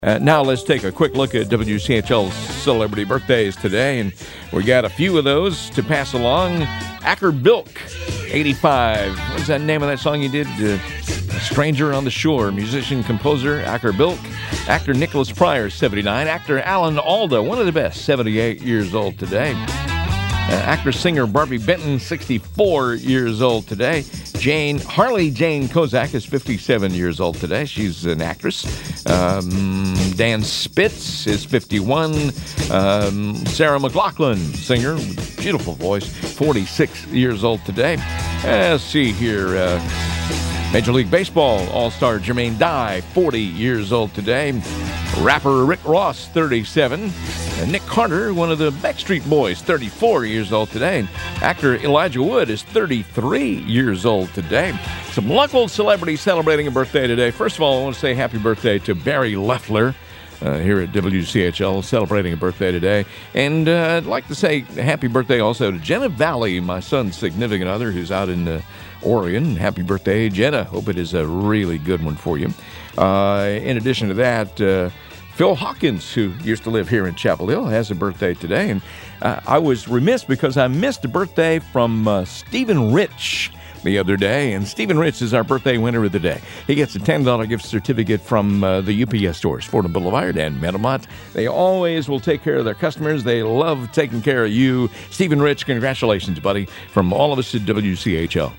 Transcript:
Now let's take a quick look at WCHL's celebrity birthdays today, and we got a few of those to pass along. Acker Bilk, 85. What's that name of that song you did? Stranger on the Shore. Musician, composer, Acker Bilk. Actor Nicholas Pryor, 79. Actor Alan Alda, one of the best, 78 years old today. Actor-singer Barbie Benton, 64 years old today. Harley Jane Kozak is 57 years old today. She's an actress. Dan Spitz is 51. Sarah McLachlan, singer, beautiful voice, 46 years old today. Let's see here. Major League Baseball All-Star Jermaine Dye, 40 years old today. Rapper Rick Ross, 37. And Nick Carter, one of the Backstreet Boys, 34 years old today. And actor Elijah Wood is 33 years old today. Some local celebrities celebrating a birthday today. First of all, I want to say happy birthday to Barry Leffler here at WCHL, celebrating a birthday today. And I'd like to say happy birthday also to Jenna Valley, my son's significant other, who's out in Oregon. Happy birthday, Jenna. Hope it is a really good one for you. In addition to that, Phil Hawkins, who used to live here in Chapel Hill, has a birthday today. And I was remiss because I missed a birthday from Stephen Rich the other day. And Stephen Rich is our birthday winner of the day. He gets a $10 gift certificate from the UPS stores, Fordham Boulevard and Meadowmont. They always will take care of their customers. They love taking care of you. Stephen Rich, congratulations, buddy, from all of us at WCHL.